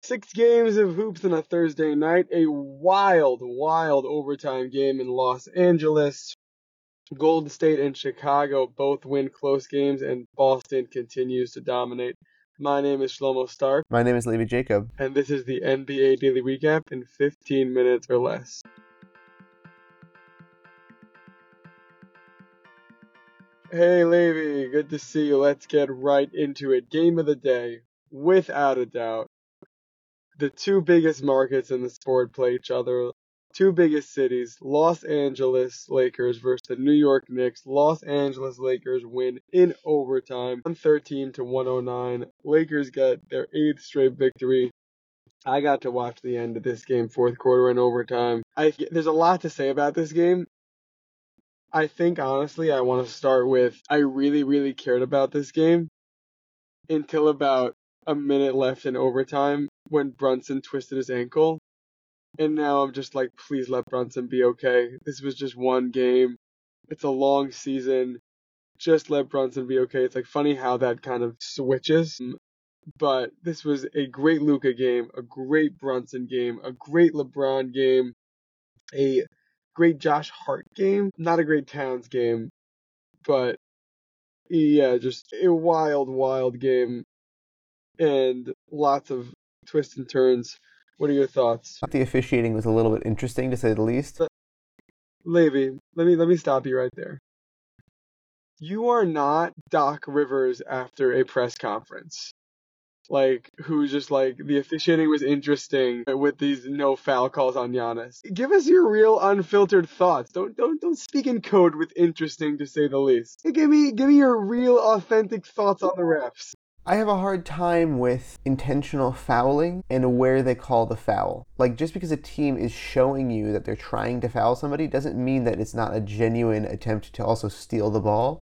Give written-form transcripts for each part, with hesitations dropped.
6 games of hoops on a Thursday night. A wild overtime game in Los Angeles. Golden State and Chicago both win close games, and Boston continues to dominate. My name is Shlomo Stark. My name is Levi Jacob. And this is the NBA Daily Recap in 15 minutes or less. Hey Levi, good to see you. Let's get right into it. Game of the day, without a doubt. The two biggest markets in the sport play each other. Two biggest cities, Los Angeles Lakers versus the New York Knicks. Los Angeles Lakers win in overtime, 113-109. Lakers get their 8th straight victory. I got to watch the end of this game, fourth quarter and overtime. There's a lot to say about this game. I think, honestly, I want to start with, I really cared about this game until about a minute left in overtime when Brunson twisted his ankle. And now I'm just like, please let Brunson be okay. This was just one game. It's a long season. Just let Brunson be okay. It's like funny how that kind of switches. But this was a great Luka game, a great Brunson game, a great LeBron game, a great Josh Hart game, not a great Towns game, but yeah, just a wild game and lots of twists and turns. What are your thoughts? The officiating was a little bit interesting, to say the least. Levi, let me stop you right there. You are not Doc Rivers after a press conference. Like, who's just like, the officiating was interesting with these no foul calls on Giannis. Give us your real unfiltered thoughts. Don't speak in code with interesting, to say the least. Give me your real authentic thoughts on the refs. I have a hard time with intentional fouling and where they call the foul. Like, just because a team is showing you that they're trying to foul somebody doesn't mean that it's not a genuine attempt to also steal the ball.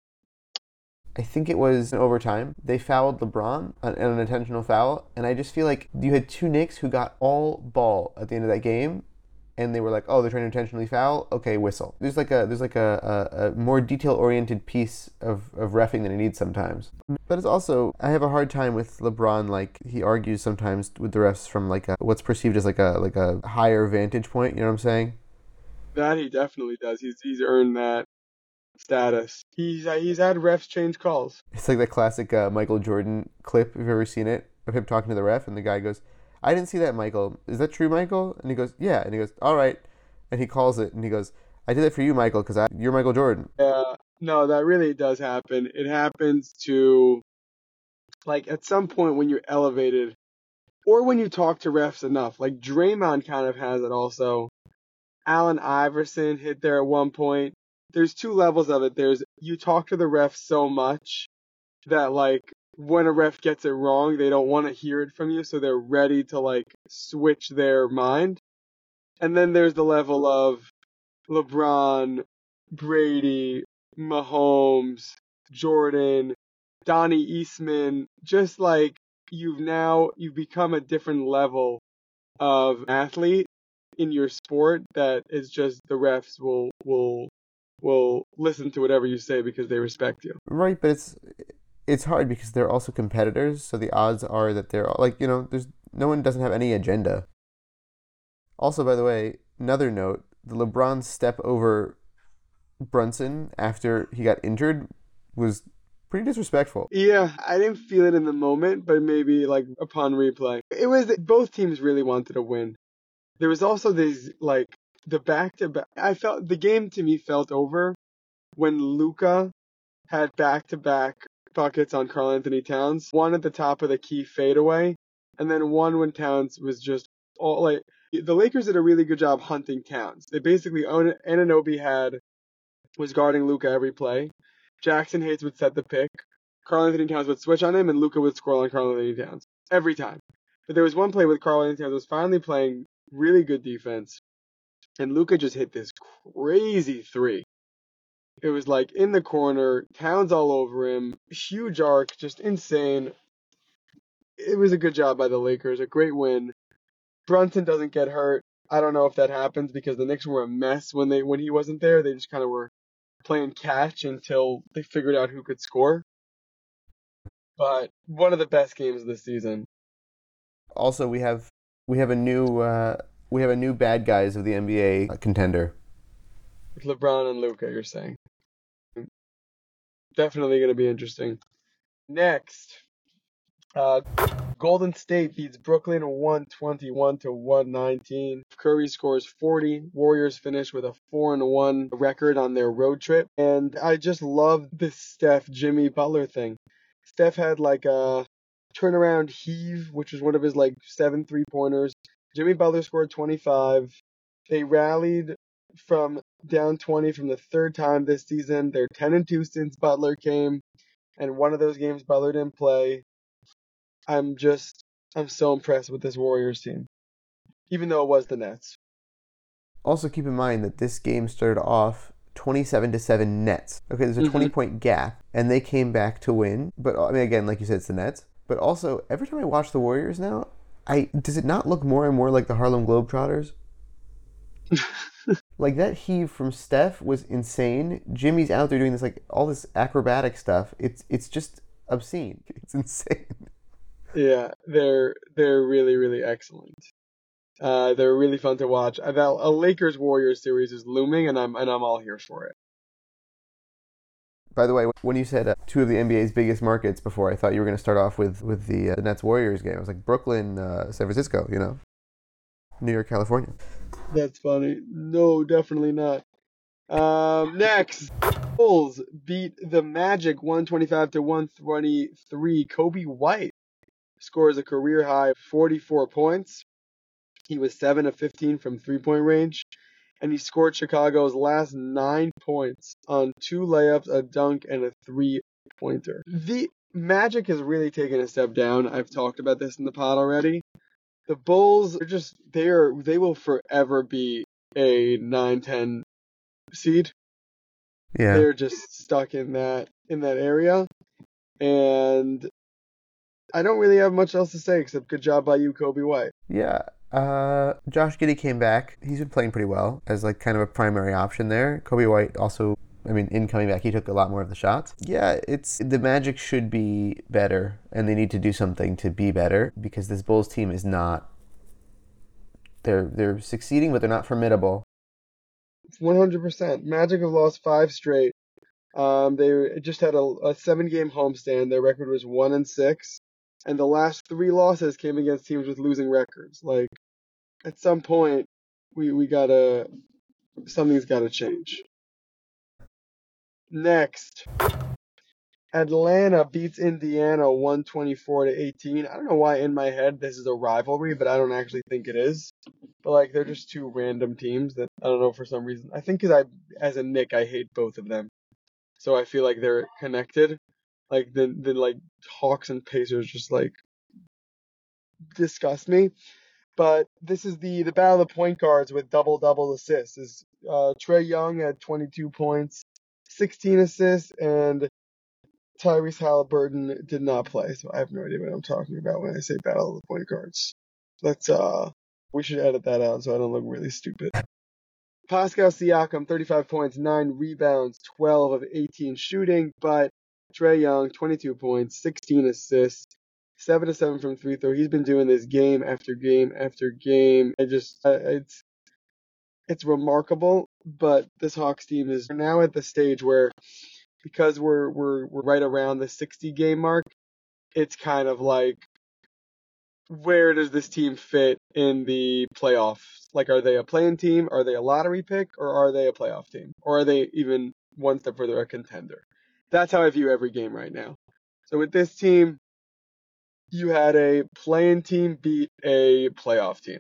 I think it was in overtime. They fouled LeBron on an intentional foul, and I just feel like you had two Knicks who got all ball at the end of that game, and they were like, "Oh, they're trying to intentionally foul. Okay, whistle." There's like a more detail-oriented piece of reffing than it needs sometimes. But it's also, I have a hard time with LeBron. Like, he argues sometimes with the refs from like what's perceived as like a higher vantage point. You know what I'm saying? That he definitely does. He's earned that status. He's had refs change calls. It's like that classic Michael Jordan clip, if you've ever seen it, of him talking to the ref, and the guy goes, "I didn't see that, Michael. Is that true, Michael?" And he goes, "Yeah." And he goes, "All right." And he calls it, and he goes, "I did it for you, Michael, because you're Michael Jordan." Yeah, no, that really does happen. It happens to, like, at some point when you're elevated, or when you talk to refs enough. Like, Draymond kind of has it also. Allen Iverson hit there at one point. There's two levels of it. There's, you talk to the ref so much that, like, when a ref gets it wrong, they don't want to hear it from you, so they're ready to, like, switch their mind. And then there's the level of LeBron, Brady, Mahomes, Jordan, Donnie Eastman, just like you've become a different level of athlete in your sport that is just the refs will listen to whatever you say because they respect you. Right, but it's hard because they're also competitors, so the odds are that they're like, there's no one doesn't have any agenda. Also, by the way, another note, the LeBron step over Brunson after he got injured was pretty disrespectful. Yeah, I didn't feel it in the moment, but maybe like upon replay. It was both teams really wanted to win. There was also these, like, the back-to-back. I felt the game to me felt over when Luka had back-to-back buckets on Karl-Anthony Towns. One at the top of the key fadeaway, and then one when Towns was just all like. The Lakers did a really good job hunting Towns. They basically Anunoby was guarding Luka every play. Jackson Hayes would set the pick. Karl-Anthony Towns would switch on him, and Luka would score on Karl-Anthony Towns every time. But there was one play with Karl-Anthony Towns was finally playing really good defense, and Luka just hit this crazy three. It was like in the corner, Towns all over him, huge arc, just insane. It was a good job by the Lakers, a great win. Brunson doesn't get hurt. I don't know if that happens because the Knicks were a mess when he wasn't there. They just kind of were playing catch until they figured out who could score. But one of the best games of the season. Also, we have a new bad guys of the NBA contender. With LeBron and Luka, you're saying. Definitely going to be interesting. Next, uh, Golden State beats Brooklyn 121 to 119. Curry scores 40. Warriors finish with a 4-1 record on their road trip. And I just love this Steph Jimmy Butler thing. Steph had like a turnaround heave, which was one of his like 7 3-pointers. Jimmy Butler scored 25. They rallied from down 20 from the third time this season. They're 10-2 since Butler came, and one of those games Butler didn't play. I'm so impressed with this Warriors team, even though it was the Nets. Also, keep in mind that this game started off 27-7 Nets. Okay, there's a 20-point gap, and they came back to win. But I mean, again, like you said, it's the Nets. But also, every time I watch the Warriors now, does it not look more and more like the Harlem Globetrotters? Like that heave from Steph was insane. Jimmy's out there doing this like all this acrobatic stuff. It's just obscene. It's insane. Yeah, they're really really excellent. They're really fun to watch. A Lakers Warriors series is looming, and I'm all here for it. By the way, when you said two of the NBA's biggest markets before, I thought you were going to start off with the Nets Warriors game. I was like Brooklyn, San Francisco, New York, California. That's funny. No, definitely not. Next, Bulls beat the Magic 125 to 123. Kobe White scores a career high 44 points. He was 7 of 15 from 3-point range, and he scored Chicago's last 9 points on 2 layups, a dunk, and a 3-pointer. The Magic has really taken a step down. I've talked about this in the pod already. The Bulls they will forever be a 9-10 seed. Yeah. They're just stuck in that area, and I don't really have much else to say except good job by you, Kobe White. Yeah. Josh Giddey came back. He's been playing pretty well as like kind of a primary option there. Kobe White also, I mean, in coming back, he took a lot more of the shots. Yeah, the Magic should be better, and they need to do something to be better because this Bulls team is not. They're succeeding, but they're not formidable. 100%. Magic have lost 5 straight. They just had a 7-game homestand. Their record was 1-6, and the last 3 losses came against teams with losing records. Like, at some point, something's gotta change. Next, Atlanta beats Indiana 124 to 18. I don't know why in my head this is a rivalry, but I don't actually think it is. But like they're just 2 random teams that I don't know for some reason. I think because as a Knick, I hate both of them, so I feel like they're connected. Like the like Hawks and Pacers just like disgust me. But this is the battle of the point guards with double assists. Is Trae Young at 22 points, 16 assists, and Tyrese Halliburton did not play, so I have no idea what I'm talking about when I say battle of the point guards. We should edit that out so I don't look really stupid. Pascal Siakam, 35 points, 9 rebounds, 12 of 18 shooting, but Trae Young, 22 points, 16 assists, 7 of 7 from free throw. He's been doing this game after game after game. It's remarkable, but this Hawks team is now at the stage where because we're right around the 60 game mark, it's kind of like where does this team fit in the playoffs? Like, are they a play-in team? Are they a lottery pick? Or are they a playoff team? Or are they even one step further a contender? That's how I view every game right now. So with this team, you had a play-in team beat a playoff team.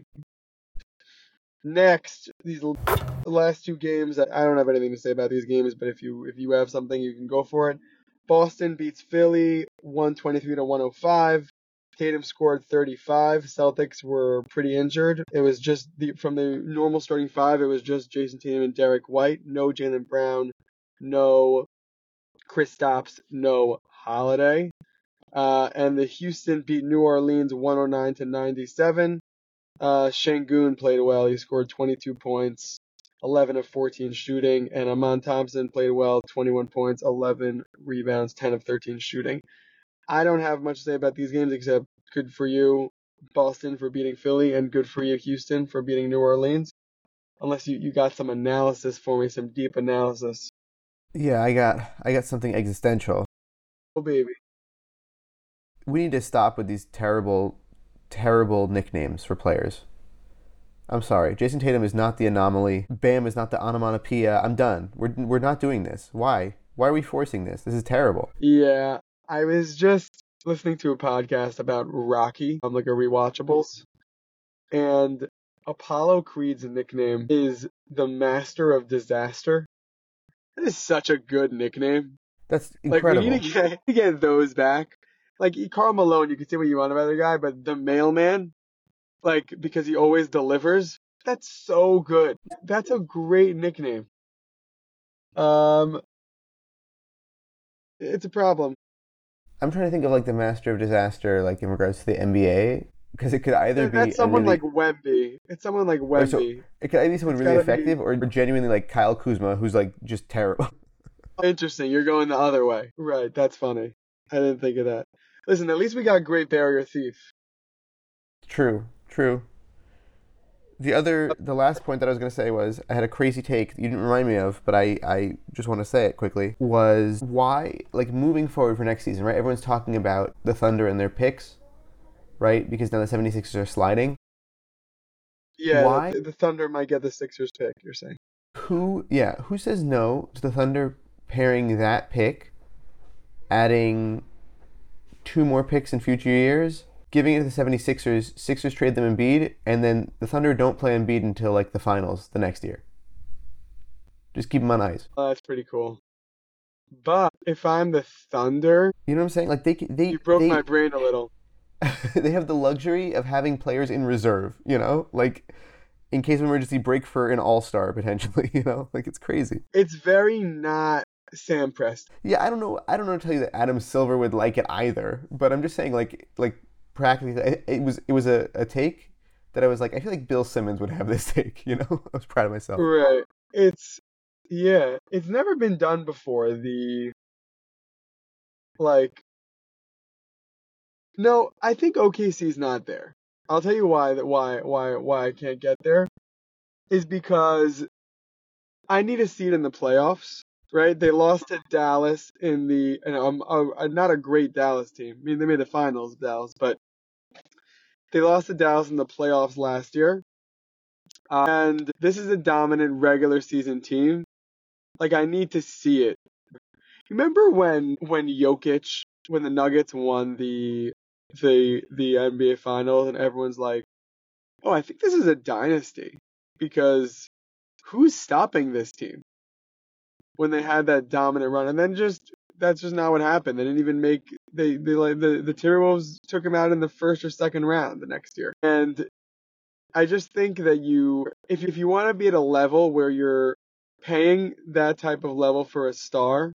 Next, these last 2 games, I don't have anything to say about these games, but if you have something, you can go for it. Boston beats Philly 123 to 105. Tatum scored 35. Celtics were pretty injured. It was just from the normal starting 5, it was just Jason Tatum and Derek White. No Jaylen Brown, no Kristaps, no Holiday. And the Houston beat New Orleans 109 to 97. Şengün played well. He scored 22 points, 11 of 14 shooting, and Aman Thompson played well, 21 points, 11 rebounds, 10 of 13 shooting. I don't have much to say about these games except good for you. Boston for beating Philly, and good for you, Houston, for beating New Orleans. Unless you got some analysis for me, some deep analysis. Yeah, I got something existential. Oh, baby. We need to stop with these terrible, terrible nicknames for players. I'm sorry. Jason Tatum is not the anomaly. Bam is not the onomatopoeia. I'm done. We're not doing this. Why? Why are we forcing this? This is terrible. Yeah, I was just listening to a podcast about Rocky, like a rewatchables, and Apollo Creed's nickname is the Master of Disaster. That is such a good nickname. That's Like, we incredible. need to get those back. Like, Karl Malone, you can say what you want about the guy, but the mailman, like, because he always delivers, that's so good. That's a great nickname. It's a problem. I'm trying to think of like the master of disaster, like in regards to the NBA, because it could either be That's a someone really like Wemby. It's someone like or so Wemby. it could either be someone It's really gotta be effective or genuinely like Kyle Kuzma, who's like just terrible. interesting. You're going the other way. Right, that's funny. I didn't think of that. Listen, at least we got Great Barrier Thief. True, true. The last point that I was going to say was I had a crazy take that you didn't remind me of, but I just want to say it quickly, was why, like moving forward for next season, right? Everyone's talking about the Thunder and their picks, right? Because now the 76ers are sliding. Yeah, Why? the Thunder might get the Sixers pick, you're saying. Who says no to the Thunder pairing that pick, adding 2 more picks in future years, giving it to the 76ers, Sixers trade them Embiid, and then the Thunder don't play Embiid until like the finals the next year. Just keep them on ice. That's pretty cool. But if I'm the Thunder, You know what I'm saying? Like you broke my brain a little. they have the luxury of having players in reserve, you know? Like in case of emergency break for an all-star potentially, you know? Like it's crazy. It's very not Sam Preston. Yeah, I don't know to tell you that Adam Silver would like it either, but I'm just saying like practically it was a take that I was like I feel like Bill Simmons would have this take, you know? I was proud of myself. Right. It's never been done before. No, I think OKC's not there. I'll tell you why I can't get there is because I need a seat in the playoffs, right? They lost to Dallas in the not a great Dallas team. I mean, they made the finals, Dallas, but they lost to Dallas in the playoffs last year. And this is a dominant regular season team. Like, I need to see it. You remember when Jokic, when the Nuggets won the NBA Finals, and everyone's like, "Oh, I think this is a dynasty," because who's stopping this team when they had that dominant run? And then that's just not what happened. They didn't even make they like the Timberwolves took them out in the first or second round the next year. And I just think that if you want to be at a level where you're paying that type of level for a star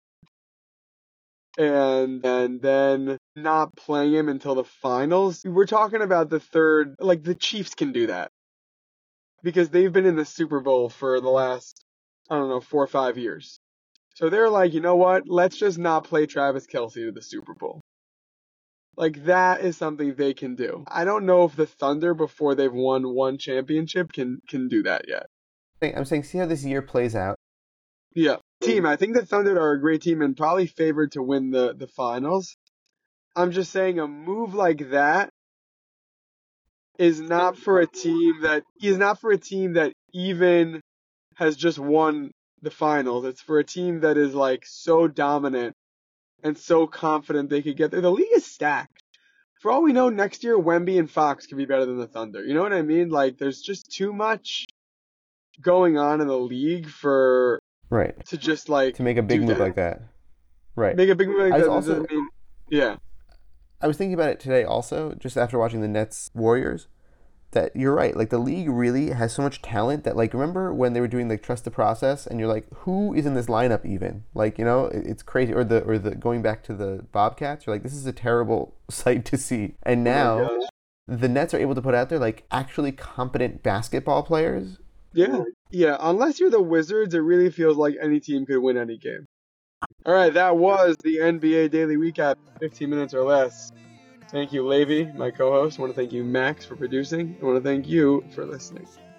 and then not playing him until the finals, we're talking about the third, like the Chiefs can do that because they've been in the Super Bowl for the last, I don't know, 4 or 5 years. So they're like, you know what? Let's just not play Travis Kelce to the Super Bowl. Like, that is something they can do. I don't know if the Thunder, before they've won one championship, can do that yet. I'm saying see how this year plays out. Yeah. Team, I think the Thunder are a great team and probably favored to win the finals. I'm just saying a move like that is not for a team that even has just won the finals. It's for a team that is like so dominant and so confident they could get there. The league is stacked. For all we know, next year Wemby and Fox could be better than the Thunder. You know what I mean? Like, there's just too much going on in the league for Right. to just like To make a big move like that. Right. Make a big move like I was that. also Yeah. I was thinking about it today also, just after watching the Nets Warriors, that you're right. Like the league really has so much talent that like remember when they were doing like trust the process and you're like, who is in this lineup even? Like, you know, it's crazy. Or the going back to the Bobcats, you're like, this is a terrible sight to see. And now the Nets are able to put out there like actually competent basketball players. Yeah. Yeah. Unless you're the Wizards, it really feels like any team could win any game. All right, that was the NBA Daily Recap, 15 minutes or less. Thank you, Levi, my co-host. I want to thank you, Max, for producing. I want to thank you for listening.